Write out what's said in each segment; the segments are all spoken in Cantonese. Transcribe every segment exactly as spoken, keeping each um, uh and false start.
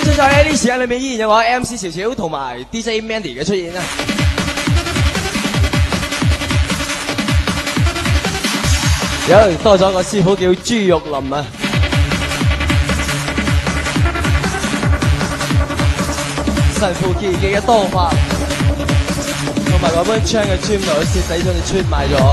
相信喺呢啲時間裏面依然有我 M C 潮潮同埋 D J Mandy 嘅出現啊！有多咗個師傅叫豬肉林啊！神乎其技嘅多法，同埋嗰本槍嘅穿落徹底將你穿埋咗。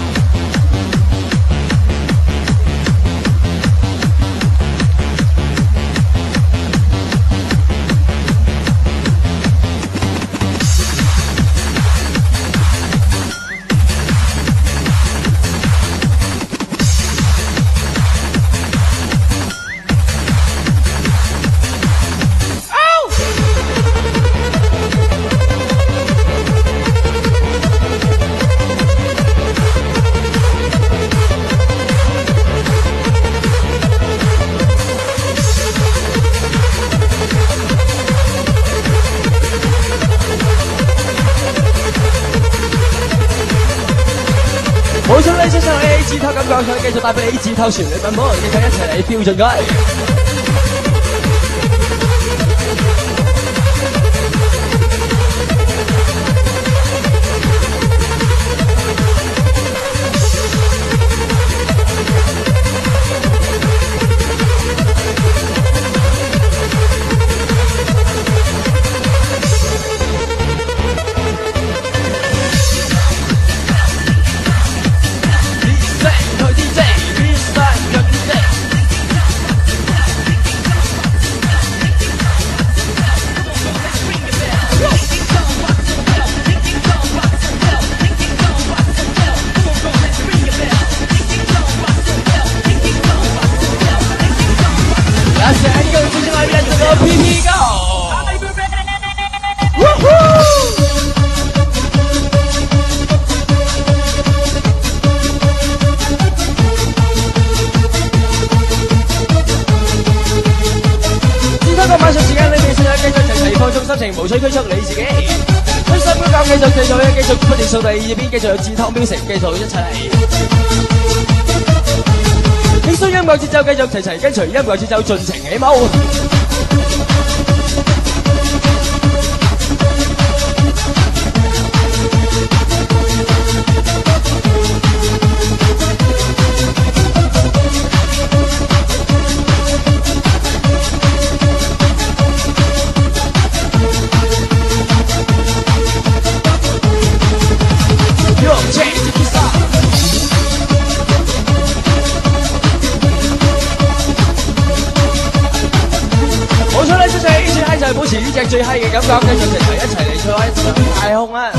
冇錯，你身上 A A 字頭咁講，想繼續帶俾 A 字頭旋律版本，繼續一齊嚟標準佢。無需拘束你自己，開心咁講，繼續繼續繼續不斷數第二邊，繼續有字湯標成，繼續一齊嚟。輕鬆音樂節奏，繼續齊齊跟隨音樂節奏，盡情起舞。保持呢隻最嗨嘅感覺，繼續齊齊一齊嚟跳上太空啊！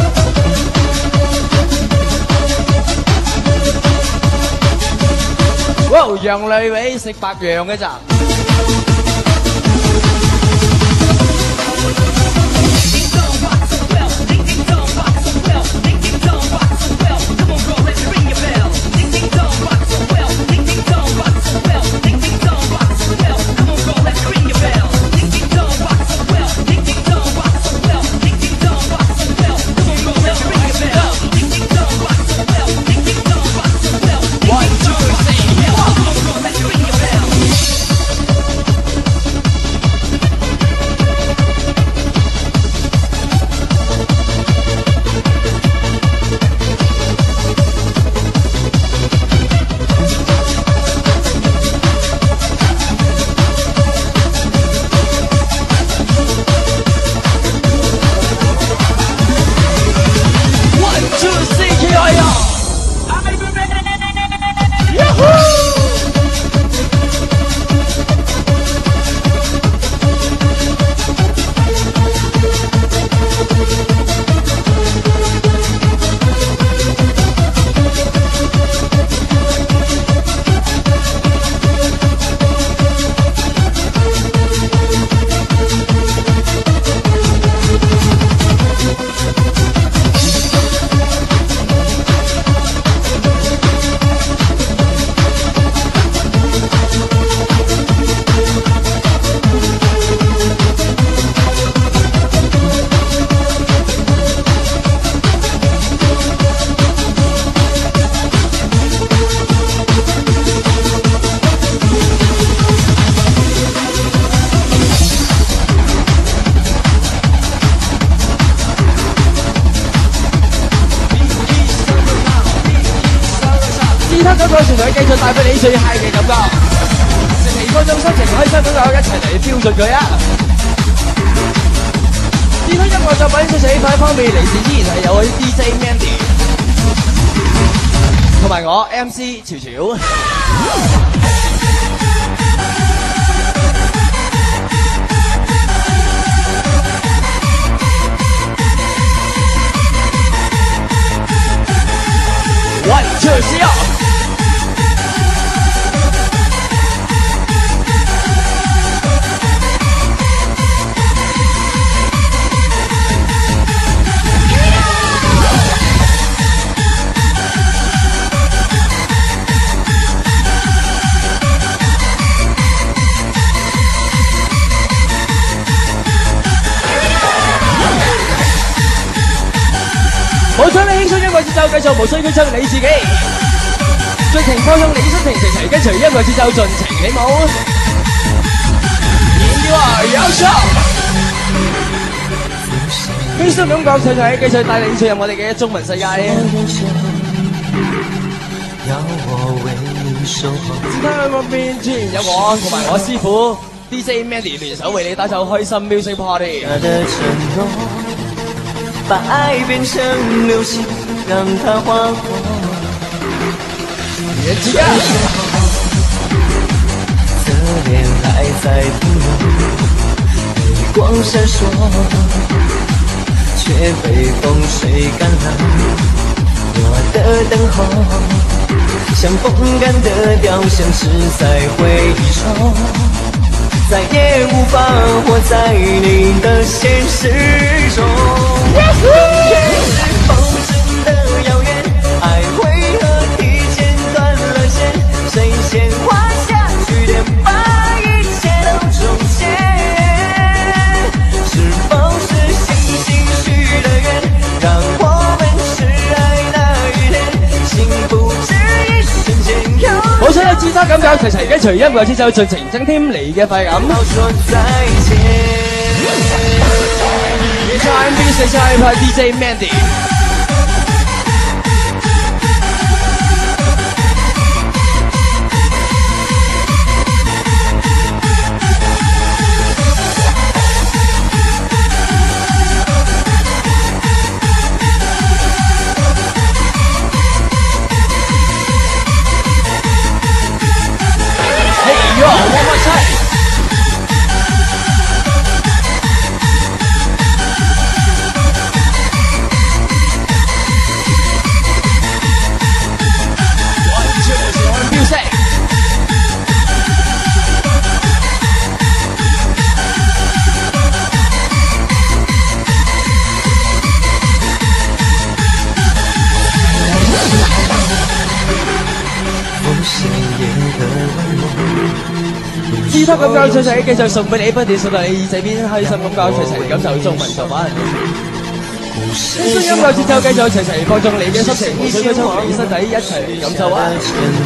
哇，羊女尾食白羊嘅咋？ 他感覺全台繼續帶俾你最 high 嘅感覺，成期嗰種心情開心咁樣一齊嚟標準佢啊！電推音樂作品寫快方面嚟自依然係有位 D J Mandy 同埋我 M C 潮潮。One two three。冇想你輕鬆音樂節奏，繼續無需拘束你自己。盡情放縱你心情，齊齊跟隨音樂節奏盡情起舞。要啊，有手！輕鬆感覺齊齊繼續帶你進入我哋嘅中文世界。只睇喺嗰邊，自然有我同埋我師傅 D J Mandy 聯手為你打造開心 music party。 把爱变成流星，让它划过。 别急啊！ 侧脸还在停留，泪光闪烁，却被风吹干了。我的等候，像风干的雕像，只在回忆中。再也无法活在你的现实中。永远是否真的遥远？爱为何提前断了线？谁先画下句点，把一切都终结？是否是星星许的愿，让我们挚爱那一天，幸福只一瞬間有。 好想有吉他感覺，齊齊跟隨音樂節奏，盡情增添你嘅快感。Time B 四下一派 D J Mandy。Hey yo, one more time。吉他感覺齊齊繼續送俾你，不斷送到你耳仔邊，開心感覺齊齊感受中文作品。輕鬆音樂節奏繼續齊齊放縱你嘅心情，無需拘束你身體，一齊感受啊！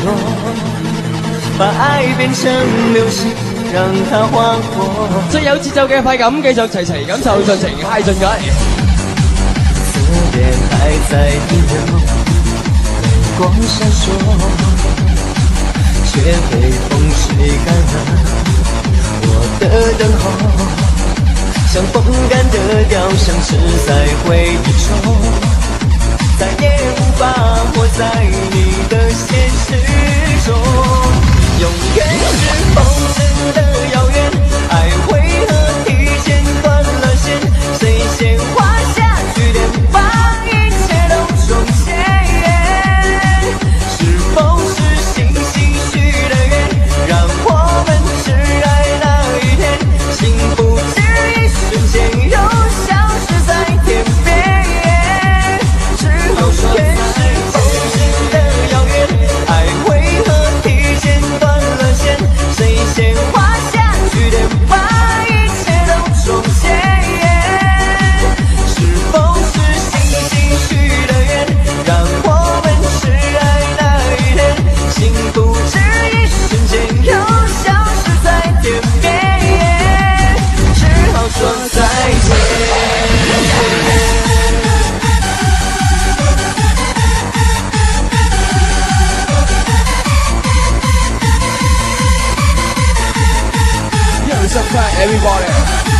把愛變成流星，讓它劃過。 最有節奏嘅快感，繼續齊齊感受，盡情嗨進佢。 側臉還在停留，淚光閃爍。却被风吹干了我的等候，像风干的雕像，只在回忆中，再也无法活在你的现实中。永远是否真的遥远？爱为何提前断了线？谁先画下句点，把一切都终结？是否是星星许的愿，让我们挚爱那一天，幸福只一瞬间又消失在天边。是永远是否真的遥远？爱为何提前断了线？谁先画下句 Sometimes everybody.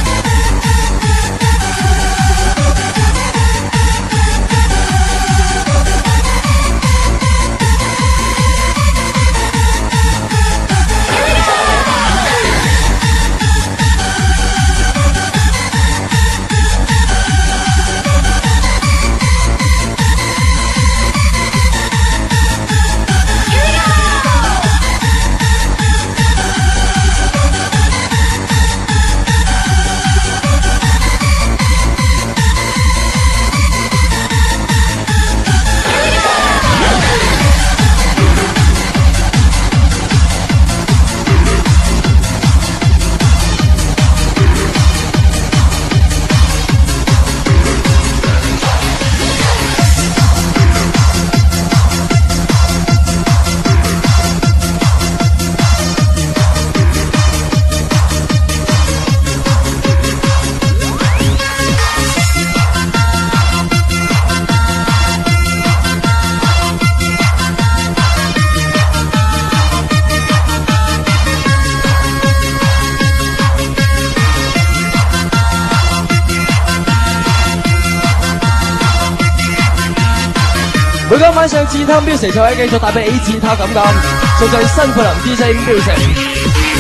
每個晚上自貪 music 就可以繼續帶俾 A 自他感覺，就係新富林 D J music。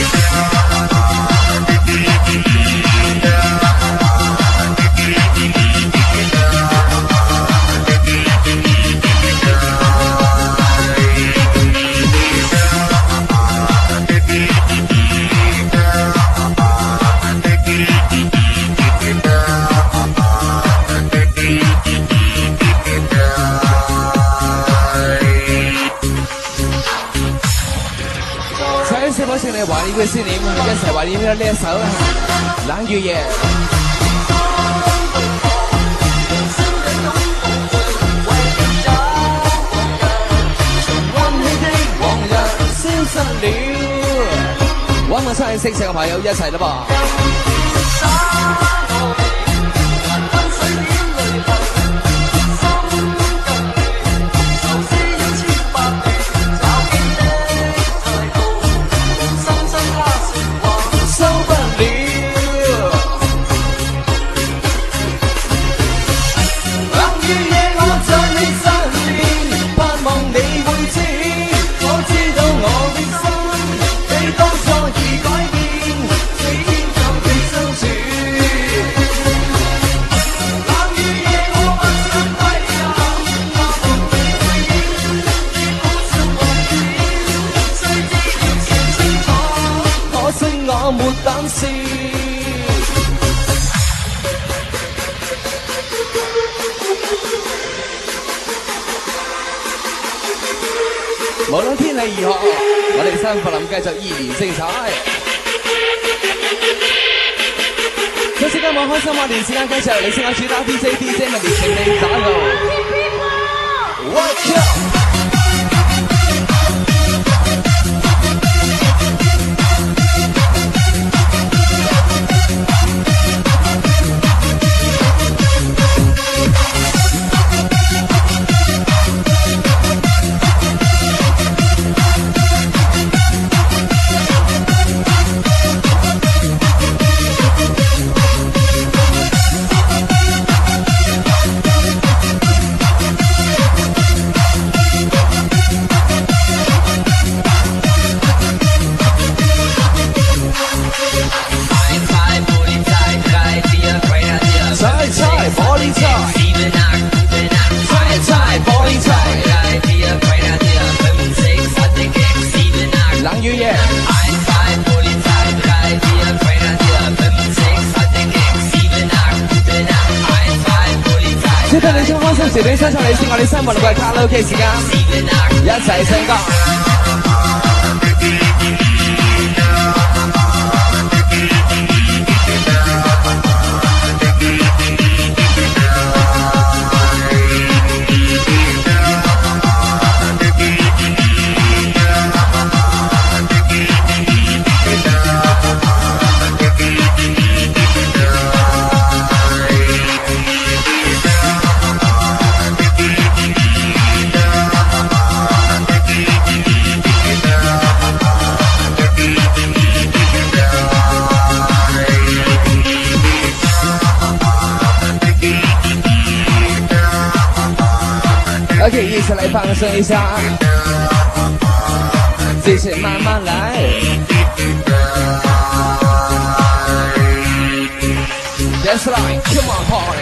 嚟懷念佢先，你一齊懷念呢一首《冷雨夜》。往日消失了，揾我真係識食嘅朋友一齊啦噃。無論天氣如何，我哋新富林繼續依然精彩。這時間我開心話連時間繼續，你先我主打 D J D J 咪連成你打路。Watch out！冷雨夜。接得你衝開心時，你身上你先我哋新聞季卡拉 OK 時間，一齊唱歌。 放松一下，事情慢慢来。Dance line, come on party。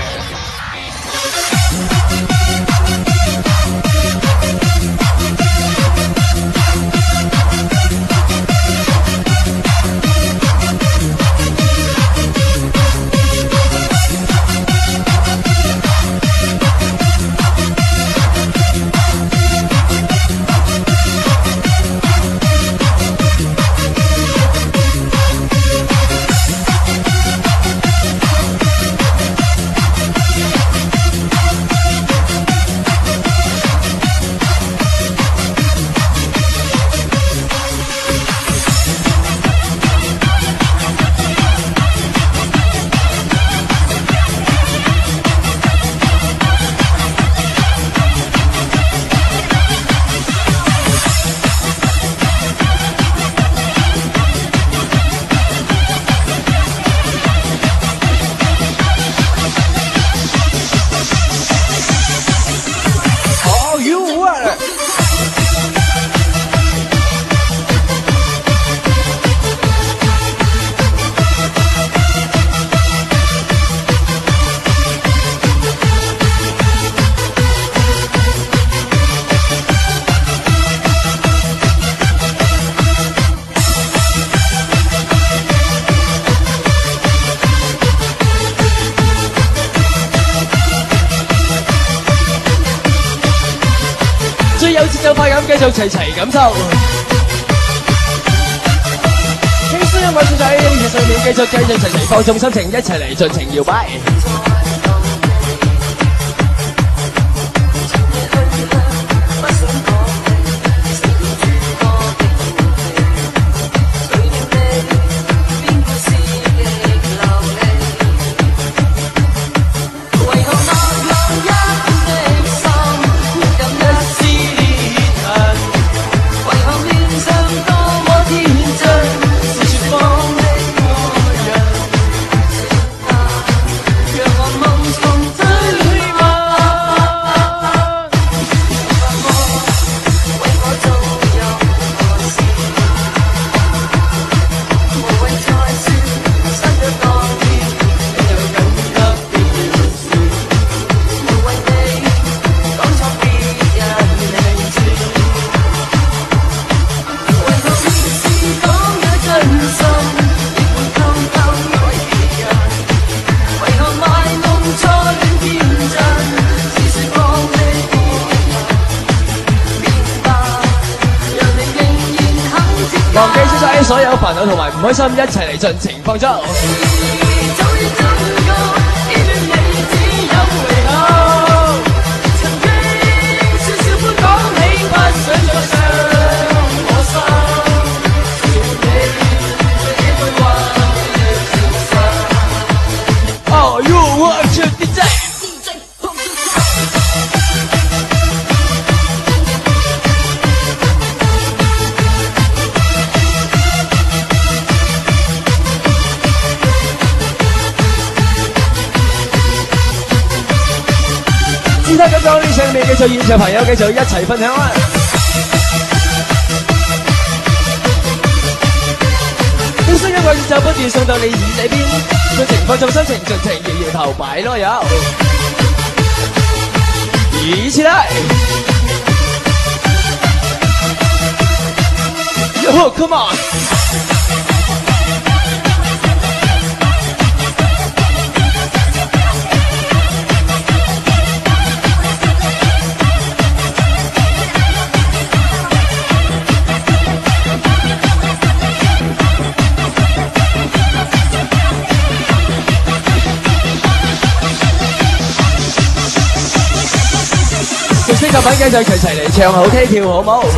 繼續齊齊感受，輕鬆音樂小仔，音樂上面繼續繼續齊齊放縱心情，一齊嚟盡情搖擺。忘記消晒所有煩惱同埋唔開心，一齊嚟盡情放縱。Oh, you want to D J？先睇咁多呢上面繼續現場朋友繼續一齊分享啊！輕鬆音樂節奏不斷送到你耳仔邊，盡情放縱心情，盡情搖搖頭擺囉柚，一起來 ！Yo, come on！作品繼續齊齊嚟唱好 K 跳好冇？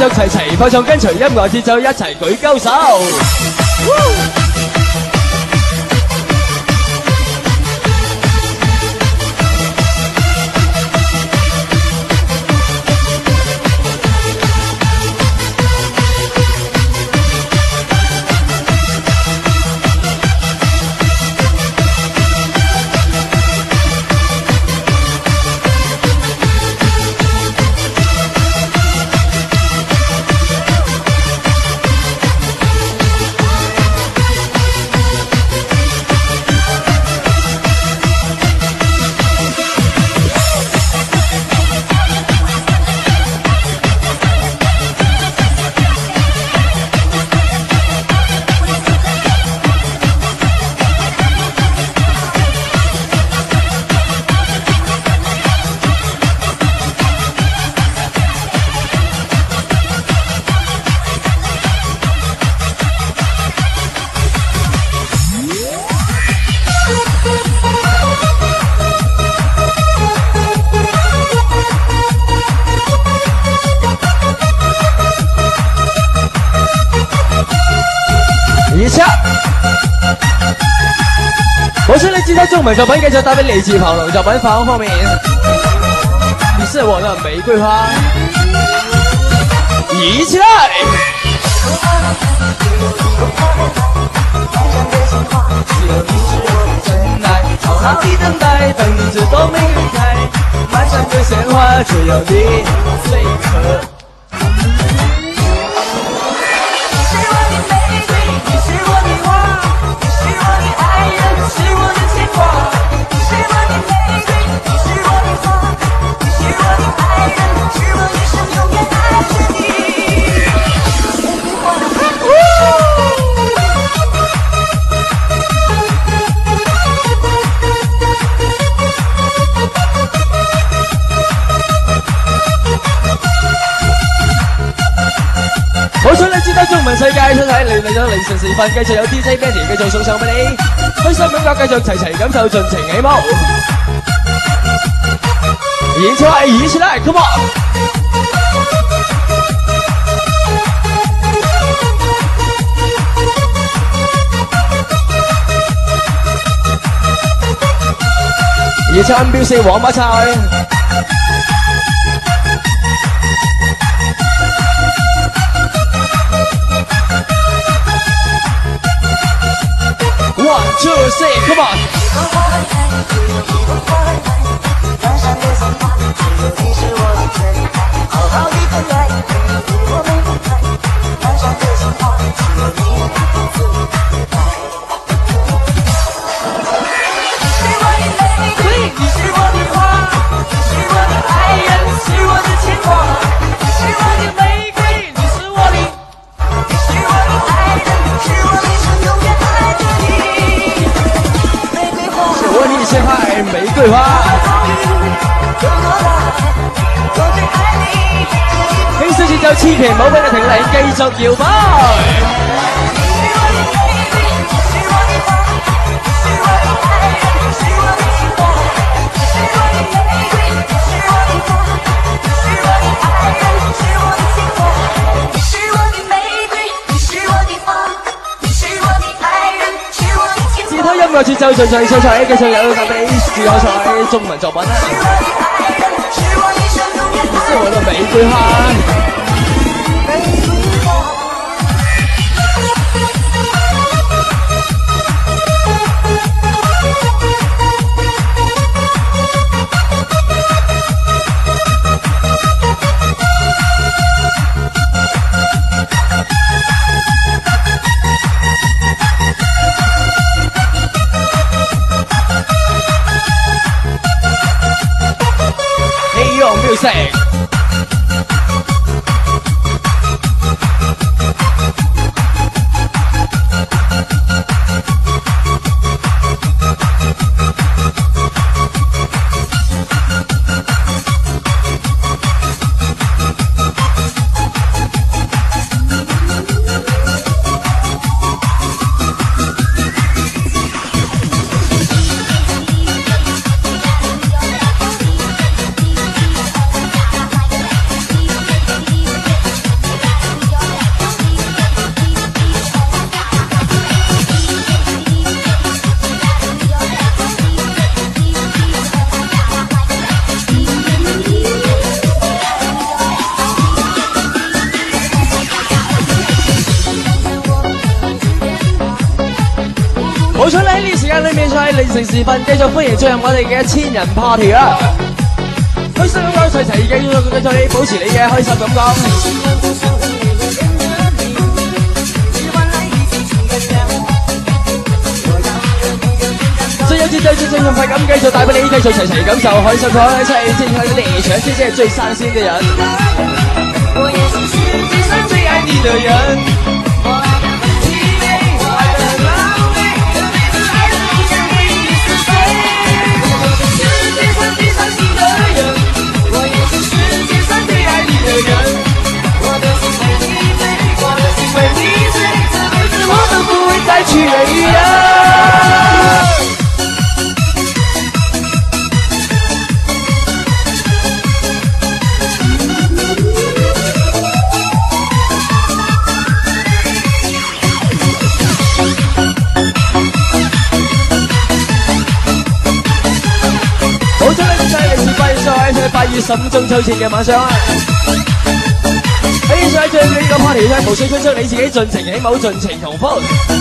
續齊齊放縱，跟隨音樂節奏一齊舉高手。我是你知道中文作品，繼續帶俾嚟自龐龍作品反方面。你是我的玫瑰花，一起來！只有你是我的真愛，好好的等待，等着都沒人開，滿山的鮮花只有你最可。好想你知道中文世界出體嚟嚟咗凌晨時分，繼續有 D J Mandy 繼續送上俾你，開心感覺繼續齊齊感受盡情起舞，演出係一起來 ，Come on！ 演出表示王八菜。One, two, three, come on! 玫瑰花，輕小節奏千祈唔好俾你停嚟，繼續搖擺。音樂節奏盡情秀才，繼續有帶俾自我賽中文作品啦。你是我的玫瑰花。Music。 間裏面在凌晨時分，繼續歡迎進入我哋嘅千人 party 啊！開心咁講，齊齊繼續繼續保持你嘅開心感覺。最有節奏、最最用快咁繼續帶俾你，繼續齊齊感受開心開一齊，正係你哋搶先先係最生鮮嘅人。我也是世界上最愛你的人。再去人一样。好彩你真係嚟自八月十號喺八月十五中秋節嘅晚上啊！喺上最呢個 party 咧，無需推出你自己盡情起舞，盡情同歡。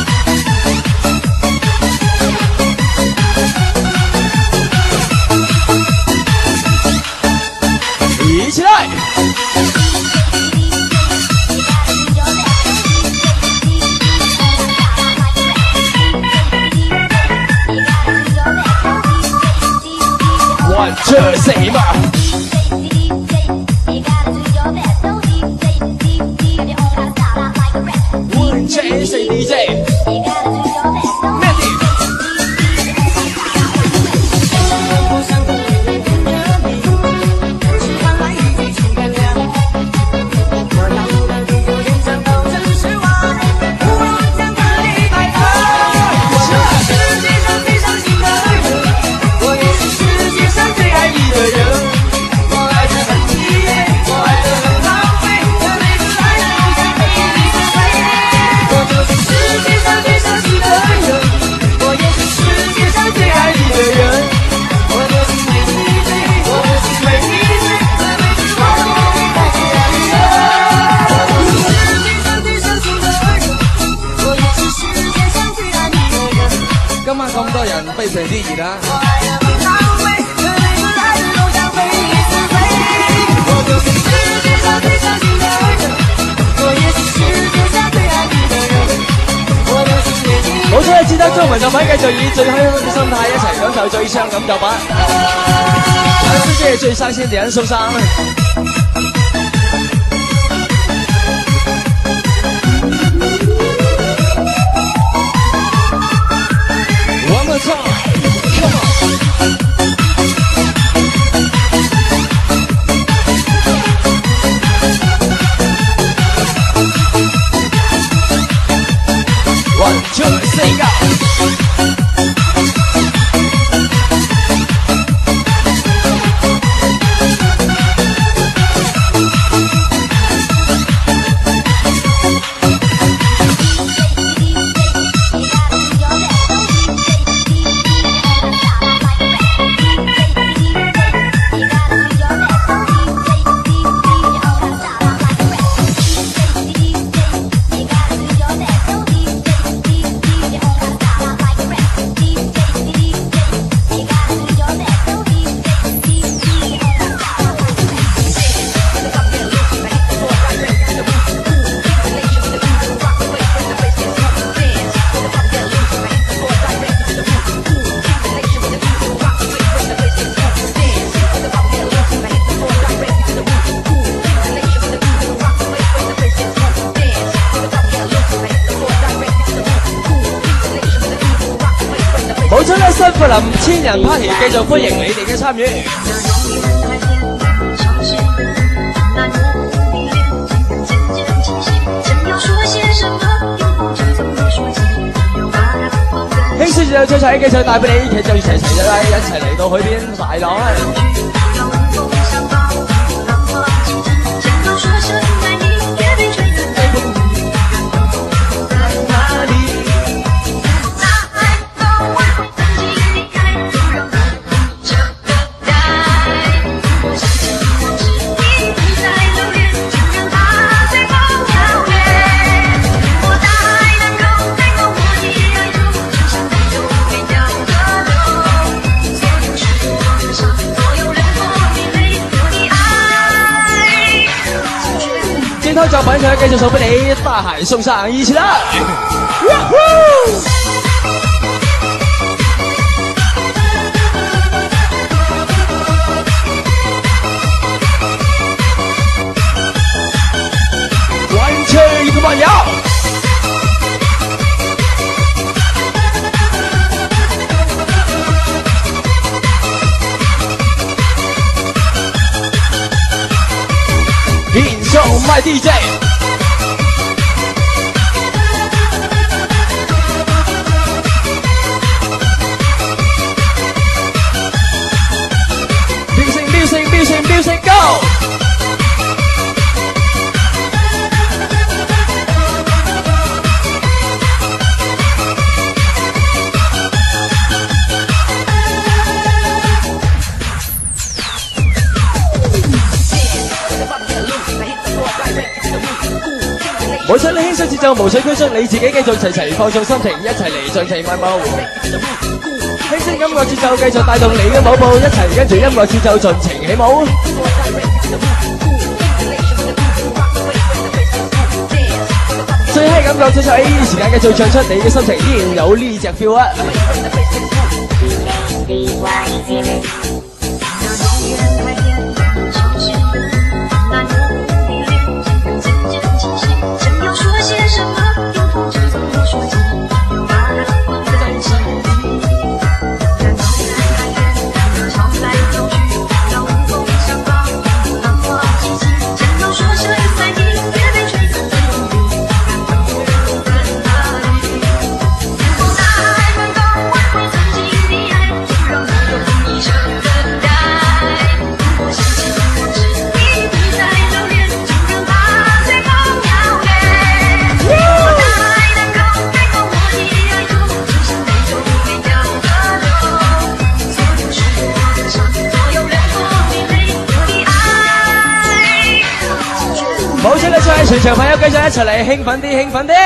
一起來！One two three 嘛！J C D J Mandy 今晚咁多人，非常之熱啊！冇錯，節得中文作品繼續以最開心嘅心態一齊感受最傷感作品。謝謝最生鮮的人送上。One more time, come on. One, two, three, go. 好彩咧，新富林千人 party 繼續歡迎你哋嘅參與。輕鬆就最齊，繼續帶俾你，其實就齊齊一一齊嚟到去邊大浪啊！ 嘅作品，想繼續送俾你，得閒送上一起啦！one two 一個朋友。Show my D J， music music music music go！ 無想你輕鬆節奏，無需拘束你自己，繼續齊齊放縱心情，一齊嚟盡情漫步。輕聲音樂節奏繼續帶動你嘅舞步，一齊跟住音樂節奏盡情起舞。最嗨感覺最齊，時間繼續唱出你嘅心情，依然有呢隻 feel 啊！冇錯啦，再係全場朋友繼續一齊嚟興奮啲，興奮啲！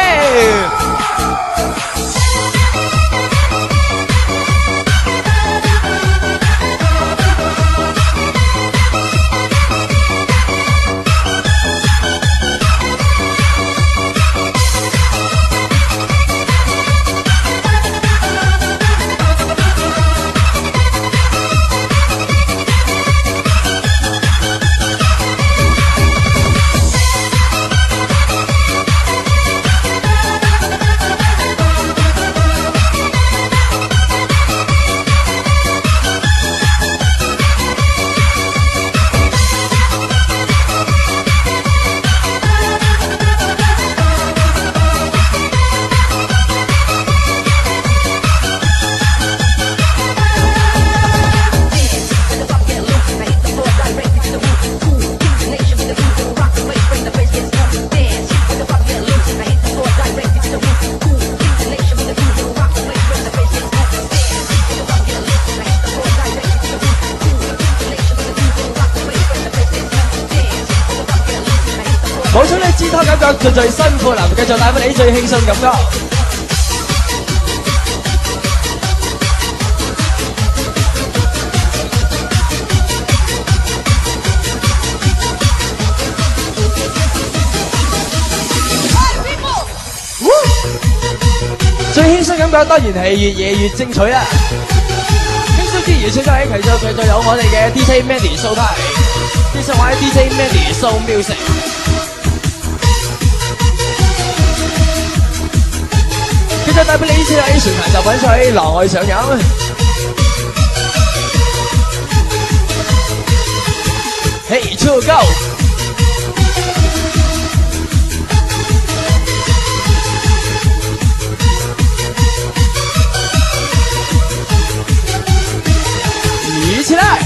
冇錯，你支拖感覺最最辛苦啦，繼續帶俾你最輕鬆感覺。最輕鬆感覺當然係越夜越精彩啦！輕鬆之餘，出咗喺其中，繼續有我哋嘅 D J Mandy 蘇太，繼續玩 D J Mandy Soul Music。繼續帶俾你呢次喺船壇就品水，狼愛上飲。Hey to go！一起来！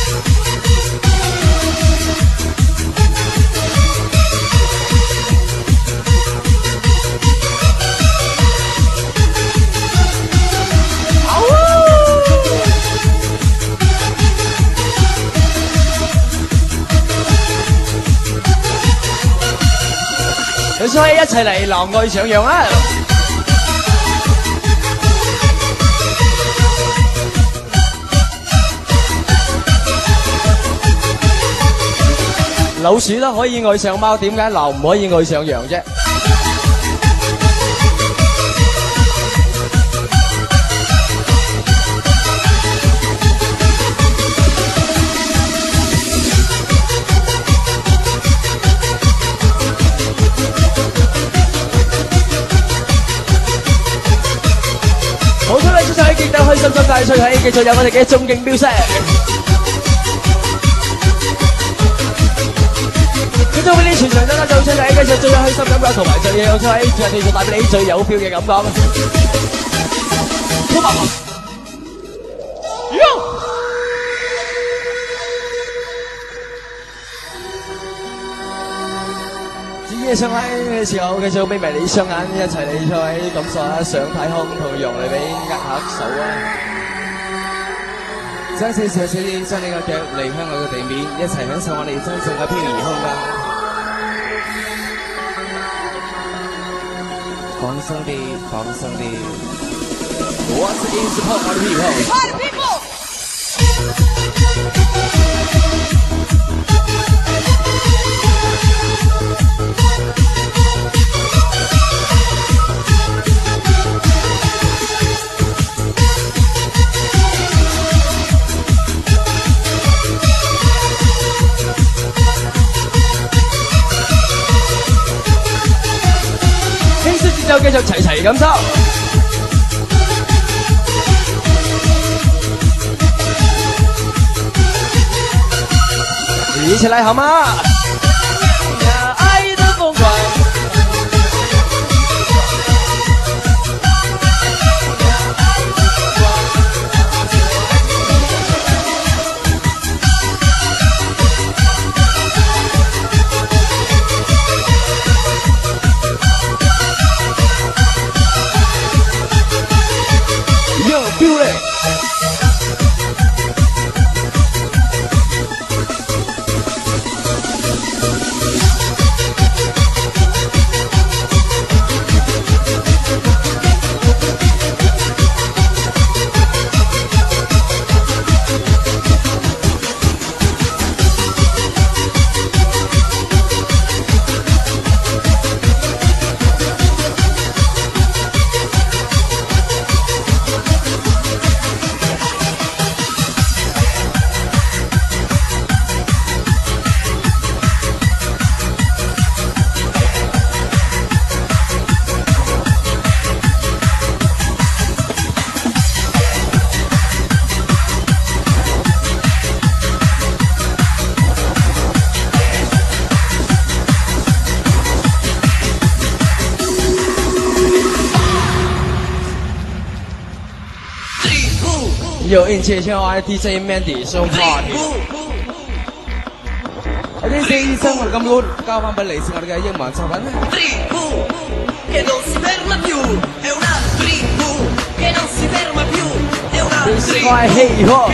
所以一齊嚟狼愛上陽啊！ 老鼠都可以愛上貓，點解牛唔可以愛上羊啫？好多你出世記得開心心大趣睇，繼續有我哋嘅終極標識。咁就俾你全場真真做出嚟，繼續最有開心感覺同埋最有趣，最繼續帶俾你最有 feel 嘅感覺。好麻煩。嘅雙眼嘅時候，繼續眯埋你雙眼，一齊嚟再感受下上太空同用嚟俾握下手啊！將少少少啲將你個腳離開我嘅地面，一齊享受我哋真正嘅漂移空間。放鬆啲，放鬆啲。What's in support of people? Party people! 就繼續齊齊感受，一起來好嗎？愛的瘋狂。有應謝謝我 D J Mandy 送 party。有啲四醫生我哋咁亂，交翻俾嚟自我哋嘅英文作品。我係氣呵。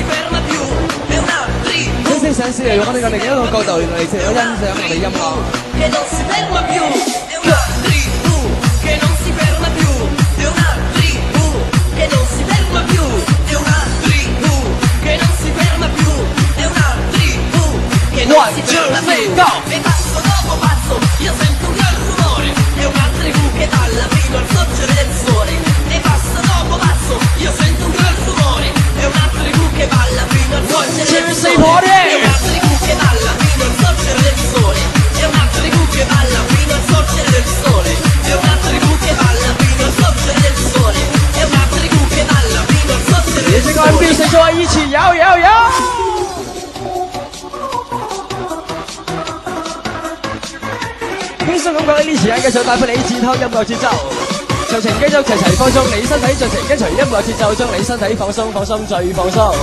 正式上市嚟用我哋嘅另一個角度嚟食咗欣賞我哋音樂。One, two, three, go! E passo dopo passo, io sento un gran rumore, è un altro che balla fino al sorgere del sole. E passo dopo passo, io sento un gran rumore, è un altro che balla fino al sorgere del sole. È un altro che balla fino al sorgere del sole. È un altro che balla fino al sorgere del sole. È un altro che balla fino al sorgere del sole. È un altro che balla fino al sorgere del sole. 这个 M V 谁说一起摇摇摇？輕鬆感覺呢啲時間繼續帶俾你展開音樂節奏，詳情繼續齊齊放鬆你身體，盡情跟隨音樂節奏，將你身體放鬆放鬆最放鬆。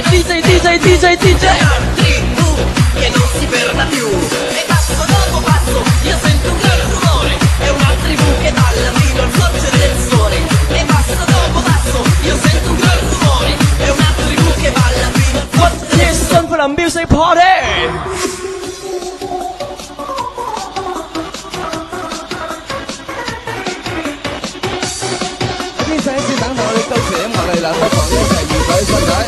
D J D J D J D J che non si ferma più e passo dopo passo io sento un gran rumore è una tribù che balla fino al sorgere del sole e passo dopo passo io sento un gran rumore è una tribù che balla fino al What is time for the music party? 上一次等我哋到時我哋兩個房一齊遇水身體。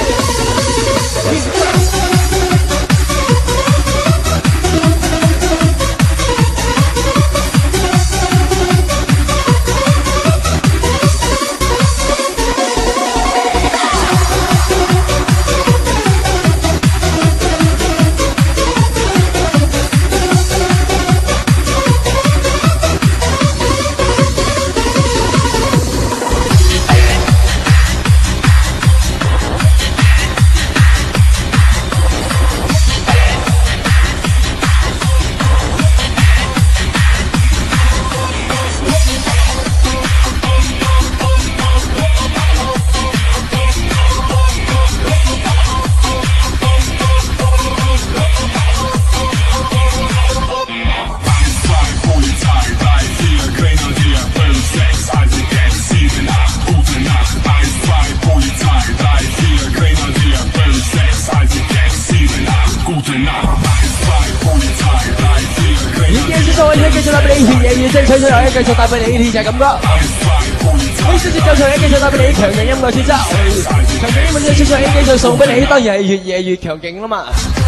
吹吹又一繼續帶俾你呢就係咁咯。呢小節奏上一繼續帶俾你強勁音樂節奏，強勁音樂節奏上一繼續送俾你，當然係越夜越強勁啦嘛。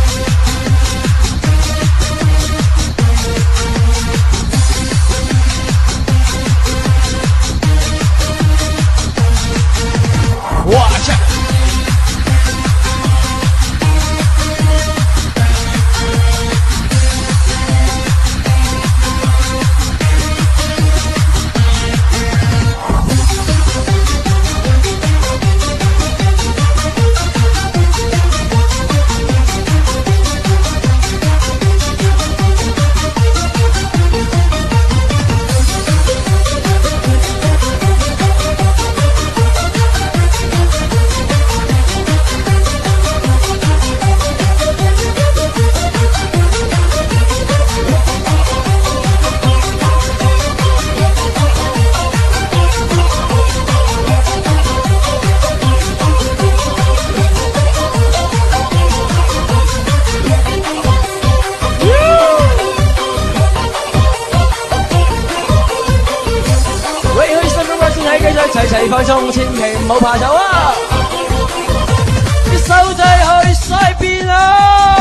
哇！齊齊放鬆，千祈唔好怕醜啊！啲手仔去西邊啊！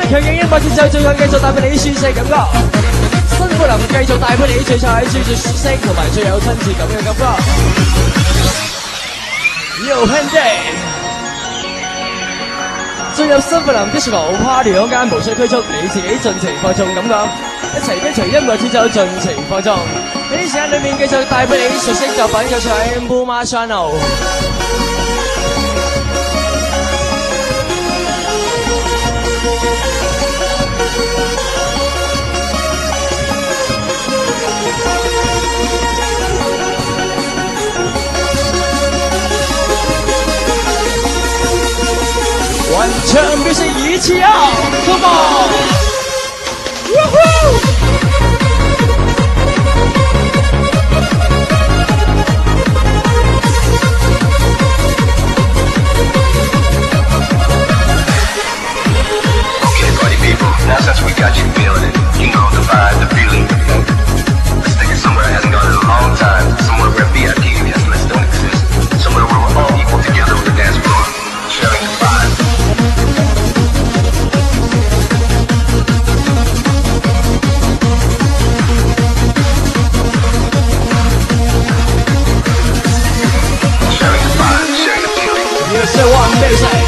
強勁音樂節奏，最後繼續帶俾你舒適感覺。新富林繼續帶俾你最彩、最最舒適同埋最有親切感嘅感覺。Yo Handy， 進入新富林 Disco Party 空間，無需拘束，你自己盡情放縱感覺，一齊跟隨音樂節奏盡情放縱。喺時間裏面繼續帶俾你熟悉作品，就喺 Puma Channel。完全必须一起啊 ！Come on！ Woohoo！ Okay, party people. Now since we got you feeling it, you know the vibe, the feeling, the funk. Let's take it somewhere that hasn't gone in a long time. Somewhere where V I P and guest lists don't exist. Somewhere where we're all equal together on the dance floor, sharing the vibe. Say one music.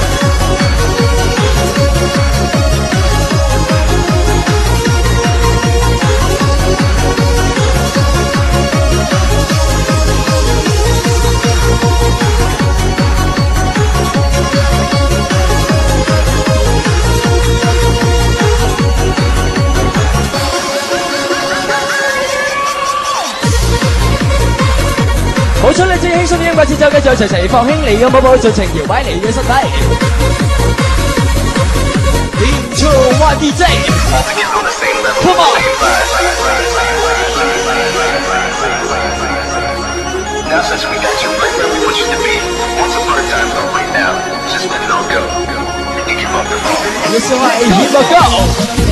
好出力最輕鬆嘅音樂節奏，繼續齊齊放輕你嘅舞步，盡情搖擺你嘅身體。Intro One D J， Come on！ Now since we got you right where we want you to be, once upon a time, but right now, just let it all go. You keep up the phone. Yes, I here we go.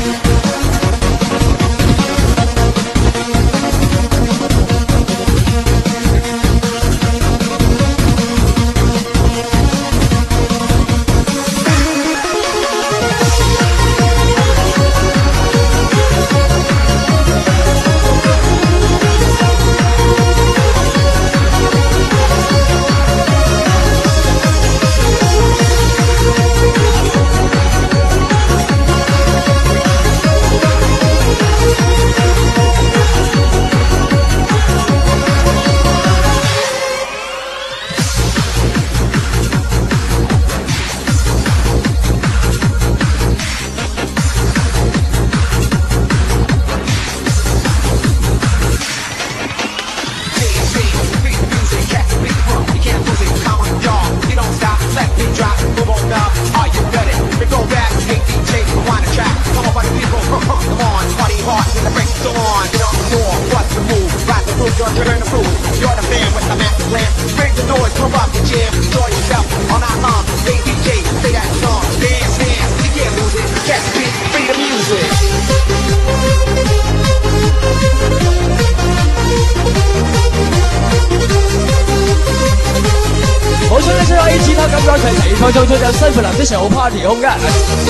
好想你先可以此刻感覺齊齊放縱進入新富林的小 party 空間。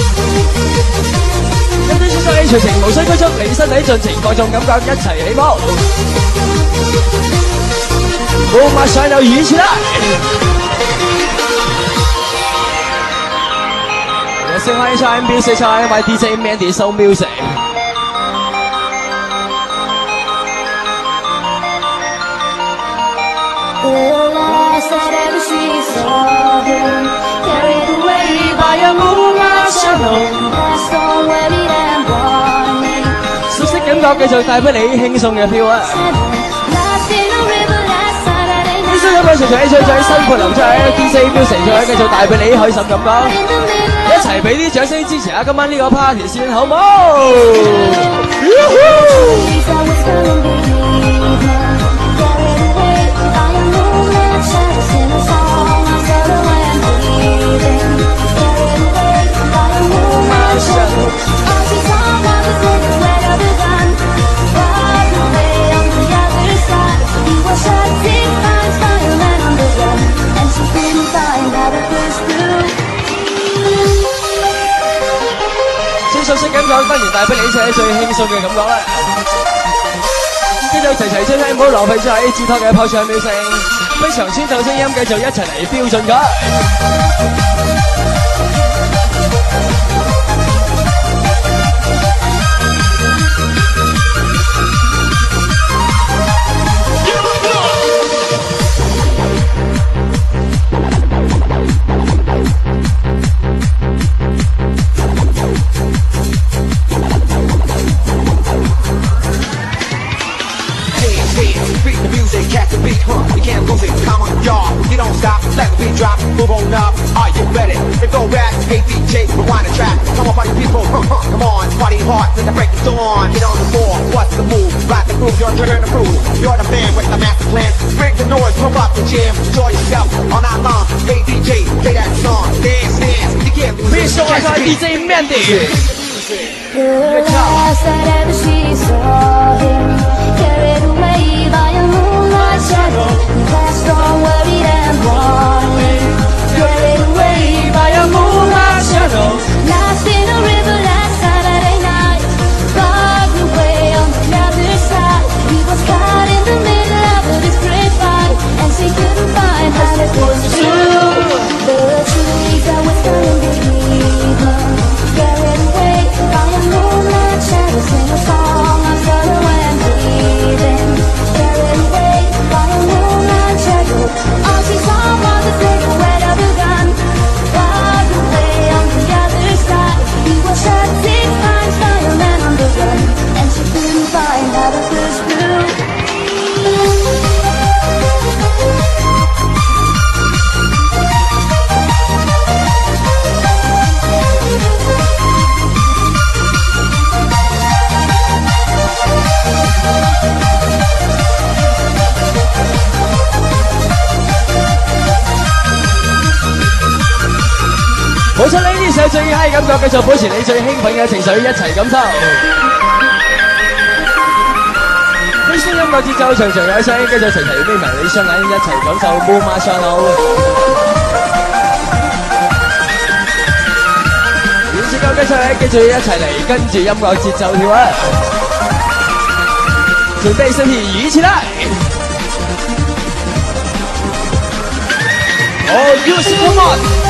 咁啲先生你隨情無需拘束，你身體盡情放縱感覺，一齊起舞。冇馬上有雨起來。我先歡迎上 M B C 唱一位 D J Mandy Soul Music。 That every street saw him carried away by a moonlight shadow, lost on weary and warning. 熟悉感覺繼續帶俾你輕鬆嘅 feel 啊！ Lost in a river last Saturday 呢首音樂隨隨隨隨新富林唱 D J Music 唱，繼續帶俾你開心感覺。一齊俾啲掌聲支持下今晚呢個 party 先，好唔好？ Find out it was through. 色感覺，當然帶俾你一切最輕鬆嘅感覺啦。繼續齊齊吹聲，唔好浪費咗喺節托嘅炮仗秒聲，非常穿透聲音，繼續一齊嚟標準佢。 You don't stop, let the beat drop, move on up. Are you ready? Let's go back. Hey D J, rewind the track. Come on, party people, huh, huh, come on, party hard, let the break the dawn. Get on the floor, what's the move? Rock the groove, you're turn the groove. You're the man with the master plan. Bring the noise, pump up the jam, enjoy yourself all night long. Hey D J, play that song, dance, dance. You can't lose. 必須愛上 D J Mandy。 The last that ever she saw him, carried away by a moonlight shadow. He passed on worried and wanting, carried away by a moonlight shadow. Lost in a river last Saturday night, far away on the other side. He was caught in the middle of a discreet fight, and she couldn't find how to push through. The trees that were standing beneath her, carried away by a moonlight shadow. Sing a song of sorrow and grieving, carried away by a moonlight shadow. All she saw was the silhouette of a gun, far away on the other side. He was shot six times by a man on the run, and she couldn't find how to push through. 冇錯，呢啲首最嗨感覺，繼續保持你最興奮嘅情緒，一齊感受。輕鬆音樂節奏，長長有聲，繼續齊齊眯埋你雙眼，一齊感受木馬上路。完結夠繼續咧，繼續一齊嚟跟住音樂節奏跳啊！準備身體一起來。哦 ，Use come on！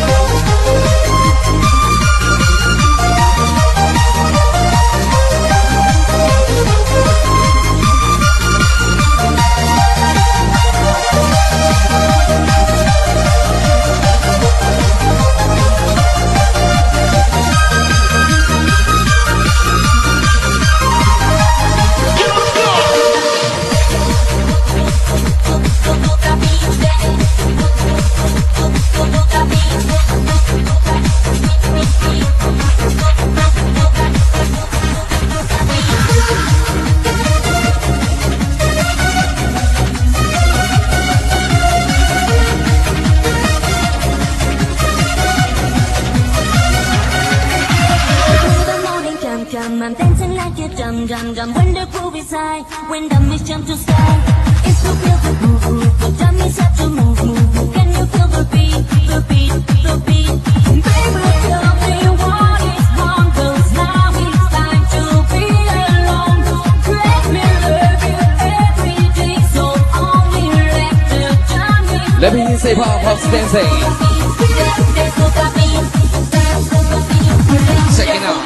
I'm dancing like a drum drum drum when the groove is high, when the mist jump to sky. It's so feel the groove, groove, the drum is up to move, move, move. Can you feel the beat, the beat, the beat? Baby, tell me what is wrong, 'cause now it's time to be alone. Let me love you every day, so only let the drum. Let me say pop pop dancing. Check it out.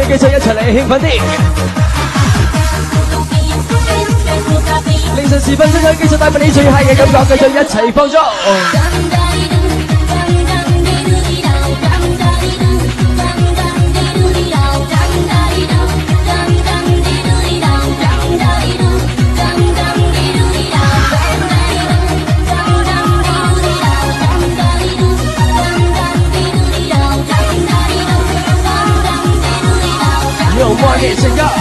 你繼續一齊嚟興奮啲。凌晨時分，想想繼續帶俾你最 high 嘅感覺，繼續一齊放鬆。有默念聲音。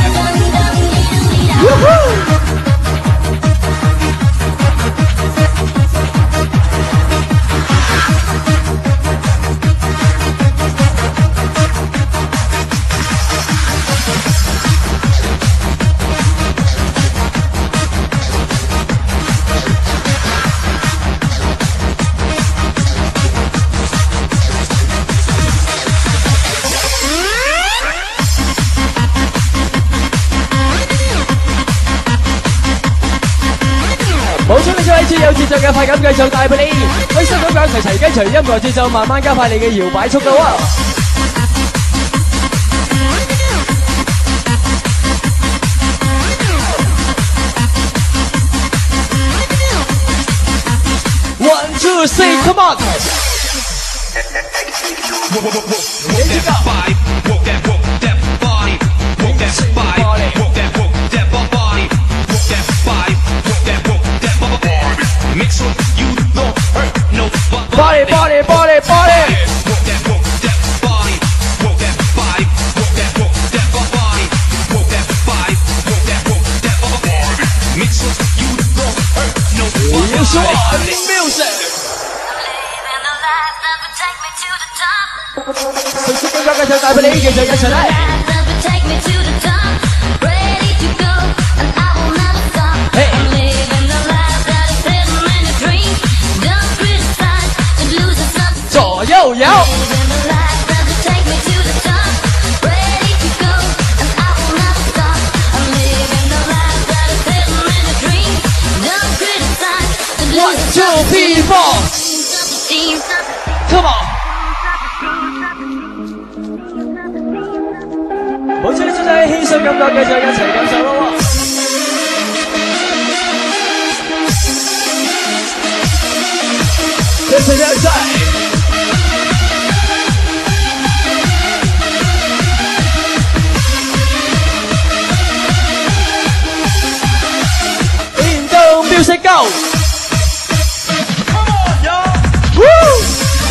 有節奏嘅快感繼續帶俾你，開心咁樣齊齊跟隨音樂節奏，慢慢加快你嘅搖擺速度啊！One two three, come on！ Body, body, body, body. Work that, work that body. Work that body. Work that, work that body. Work that body. Work that, work that body. Make sure you don't hurt nobody. You show up the music. 隨時更加繼續帶俾你，繼續一齊嚟。左右搖。One, two, three, four. Come on. 冇錯，呢種就係輕鬆感覺，繼續一齊感受咯。一齊一齊。Indo music go. Come on, yo. Woo.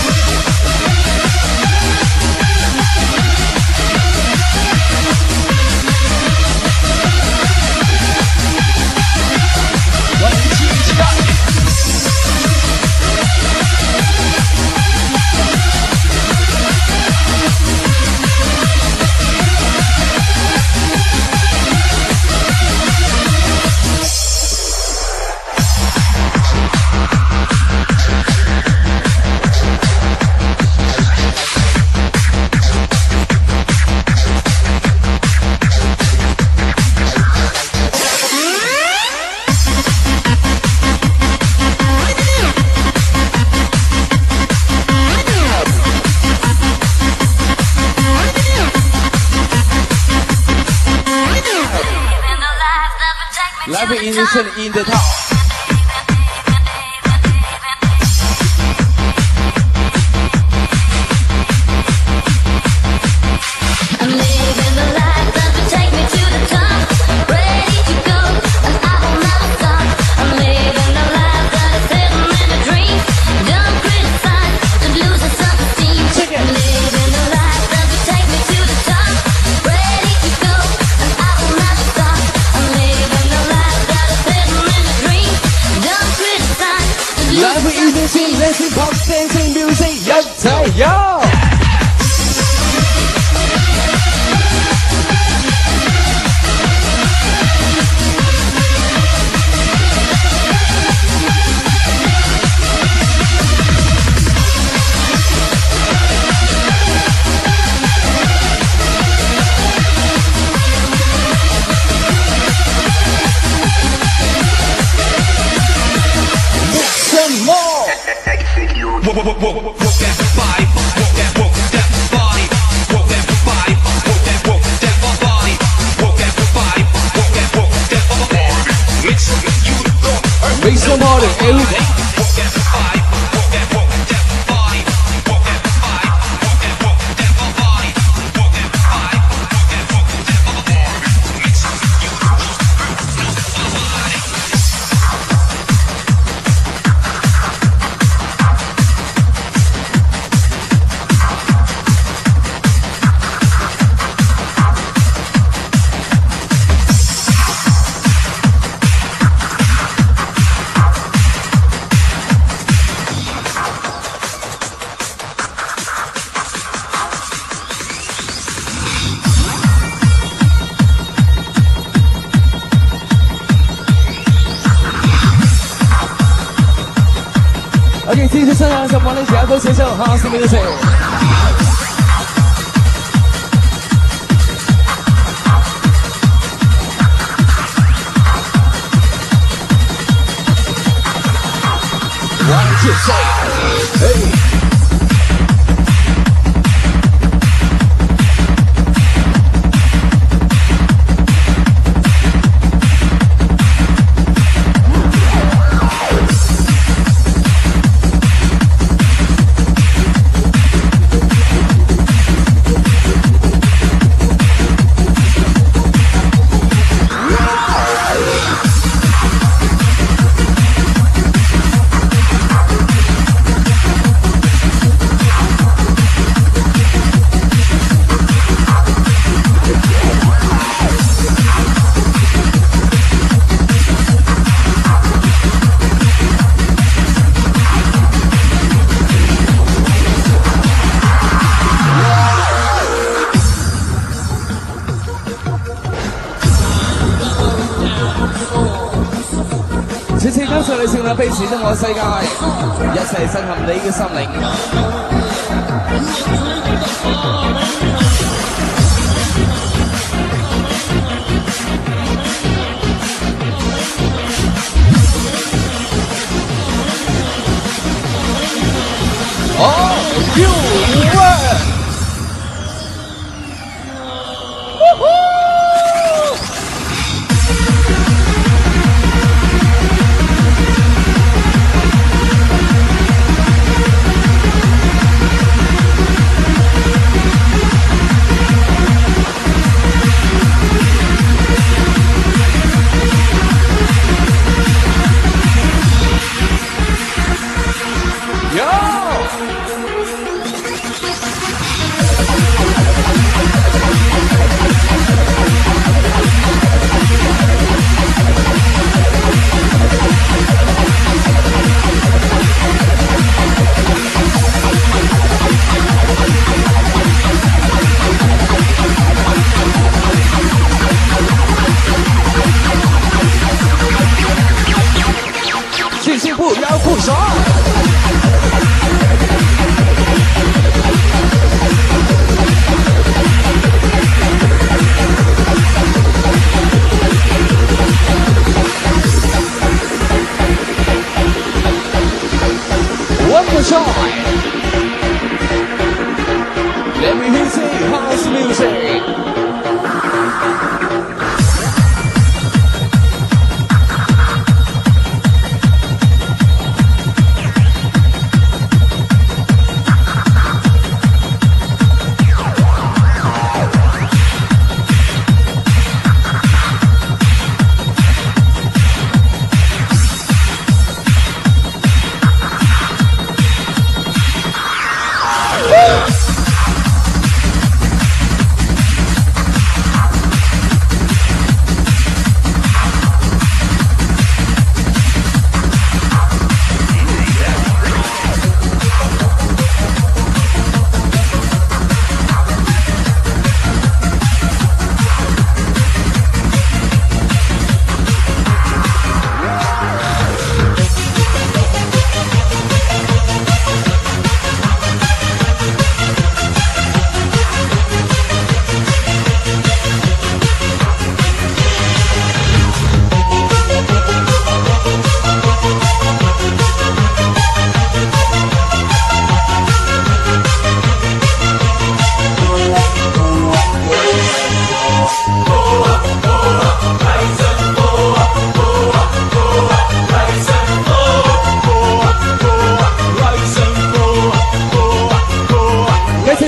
来回音顺利音的套。Dancing, pop, dancing, music, 一齊有。Some more. Work, work, work, work that body, work that, work that body, work that body, work that, work that OK， 继续上场，小黄的下周选手哈是没有谁。One two three， hey。此次跟上你成立彼此的我世界，一齊震撼你嘅心靈。Oh, you were. Let me hear say house music.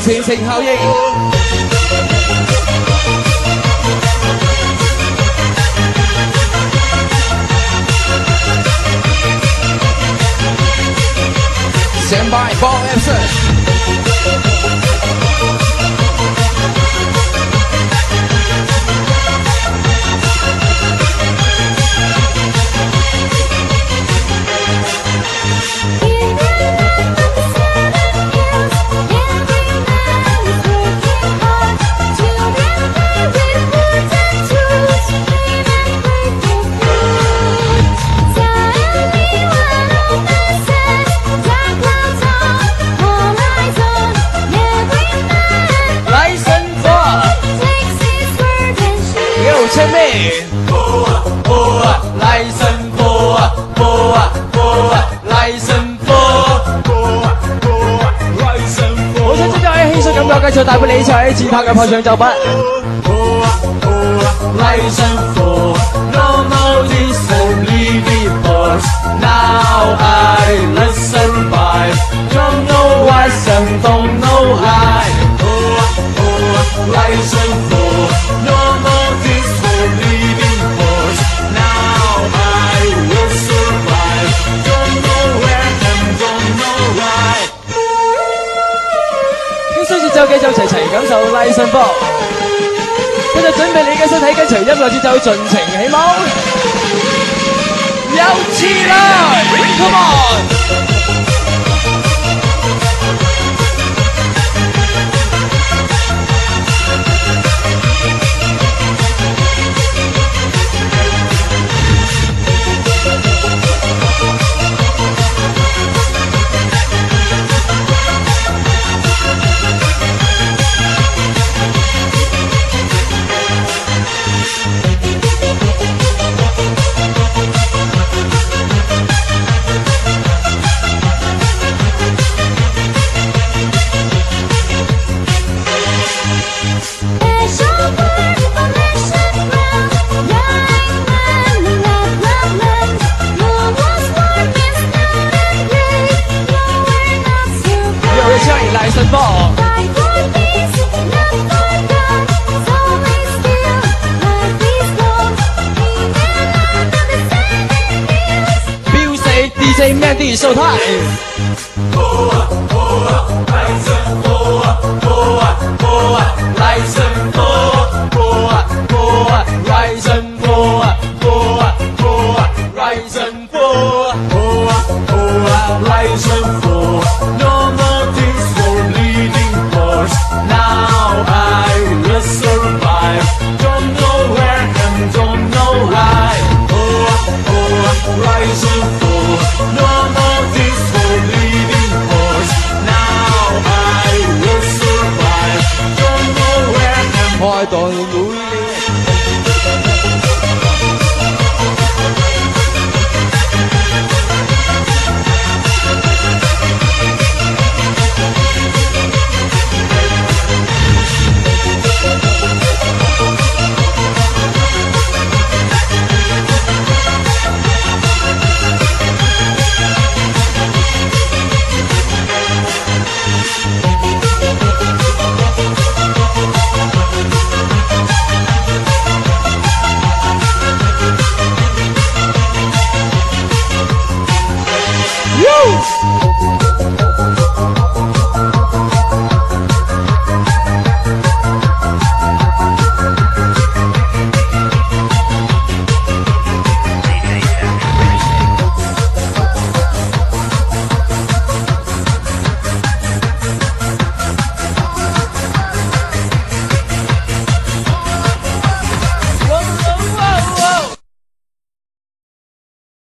傳承效應。Stand by for answer. Check me. Oh, oh, license for, for, for, license for, for, for, license for。好想知道喺輕鬆感覺繼續帶俾你齊自拍嘅破唱作品。License for, no no this only reports. Now I listen by, don't know why some don't know I. Oh, oh, license for, no no this living force. Now I will survive. Don't know where and don't know why. 輕鬆節奏繼續齊齊感受拉伸波，繼續準備你嘅身體跟隨音樂節奏盡情起舞，有志啦 ，Come on！D J Mandy 收台。Rise and fall, no